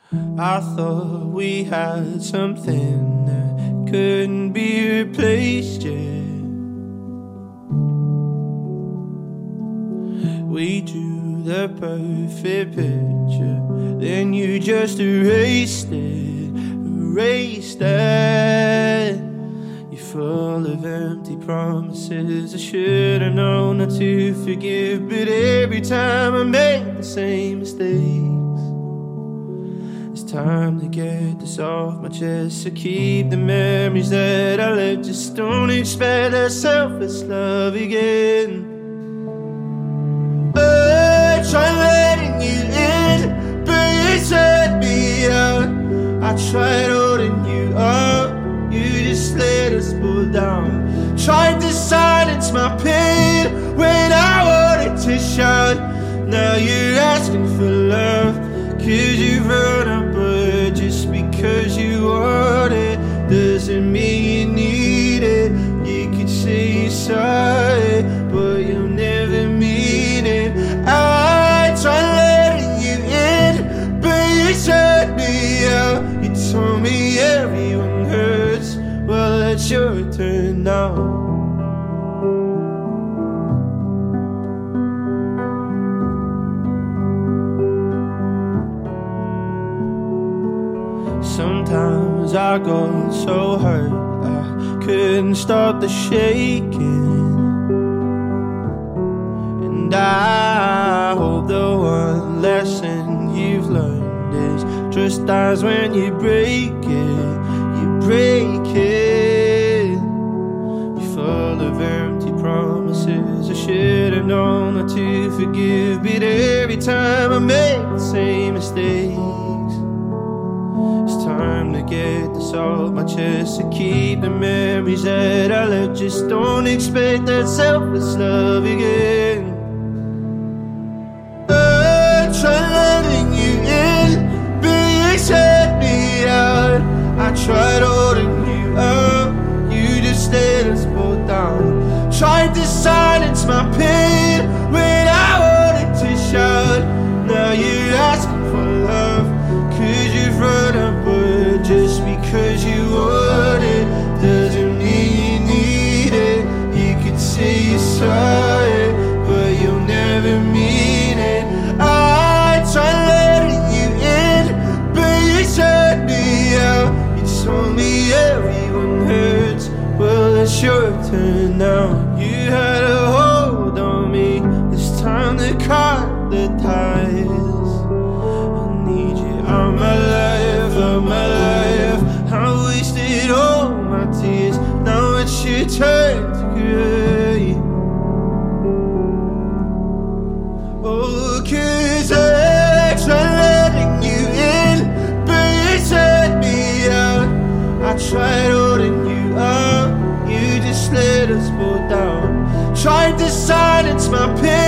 I thought we had something that couldn't be replaced, yeah. We drew the perfect picture, then you just erased it. You're full of empty promises. I should've known not to forgive, but every time I make the same mistakes. It's time to get this off my chest. So keep the memories that I left. Just don't expect that selfless love again. I tried letting you in, but you turned me out. I tried holding you up, you just let us pull down. Tried to silence my pain when I wanted to shout. Now you're asking for love, 'cause you've run up, but just because you want it doesn't mean you need it. You could say you're sorry, but you'll never mean it. I tried letting you in, but you shut me out. You told me everyone hurts, well it's your turn now. Sometimes I got so hurt I couldn't stop the shaking. And I hope the one lesson you've learned is trust dies when you break it. You break it. You're full of empty promises. I should've known not to forgive, but every time I make the same mistakes. It's time to get this off my chest. To keep the memories that I left. Just don't expect that selfless love again. I tried letting you in, but you shut me out. I tried holding you up, you just let us both down. Tried to silence my pain when I wanted to shout. Now you're asking for love, 'cause you've run up, but just because you want it doesn't mean you need it. You could say you're sorry, but you'll never mean it. I tried letting you in, but you shut me out. You told me everyone hurts, well it's your turn now. You had a hold on me, it's time to cut the ties. I need you out my life, out my life. I wasted all my tears, now it's your turn to cry. Oh, 'cause I tried letting you in, but you shut me out. I tried holding you up, you just let us both down. Tried to silence my pain